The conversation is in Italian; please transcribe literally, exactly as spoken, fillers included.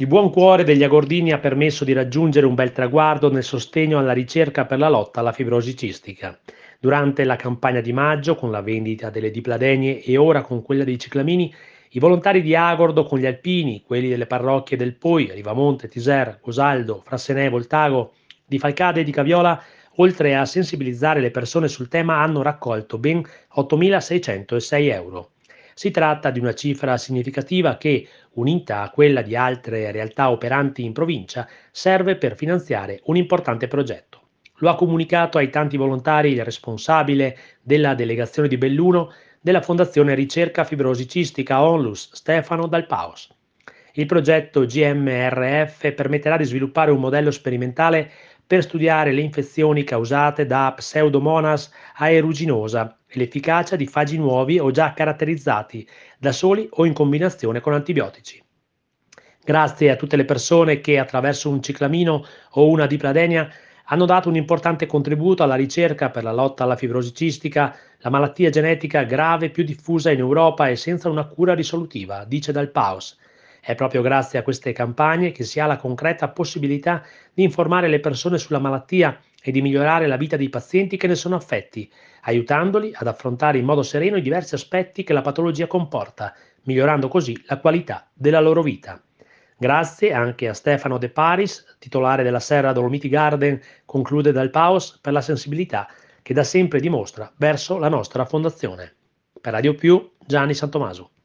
Il buon cuore degli Agordini ha permesso di raggiungere un bel traguardo nel sostegno alla ricerca per la lotta alla fibrosi cistica. Durante la campagna di maggio, con la vendita delle dipladenie e ora con quella dei ciclamini, i volontari di Agordo con gli alpini, quelli delle parrocchie del Poi, Rivamonte, Tiser, Gosaldo, Frassenè, Voltago, di Falcade e di Caviola, oltre a sensibilizzare le persone sul tema, hanno raccolto ben ottomilaseicentosei euro. Si tratta di una cifra significativa che, unita a quella di altre realtà operanti in provincia, serve per finanziare un importante progetto. Lo ha comunicato ai tanti volontari il responsabile della delegazione di Belluno della Fondazione Ricerca Fibrosi Cistica Onlus, Stefano Dal Paos. Il progetto G M R F permetterà di sviluppare un modello sperimentale per studiare le infezioni causate da Pseudomonas aeruginosa e l'efficacia di fagi nuovi o già caratterizzati da soli o in combinazione con antibiotici. Grazie a tutte le persone che attraverso un ciclamino o una dipladenia hanno dato un importante contributo alla ricerca per la lotta alla fibrosi cistica, la malattia genetica grave più diffusa in Europa e senza una cura risolutiva, dice Dal Paus. È proprio grazie a queste campagne che si ha la concreta possibilità di informare le persone sulla malattia e di migliorare la vita dei pazienti che ne sono affetti, aiutandoli ad affrontare in modo sereno i diversi aspetti che la patologia comporta, migliorando così la qualità della loro vita. Grazie anche a Stefano De Paris, titolare della Serra Dolomiti Garden, conclude Dal Paus, per la sensibilità che da sempre dimostra verso la nostra fondazione. Per Radio Più, Gianni Santomaso.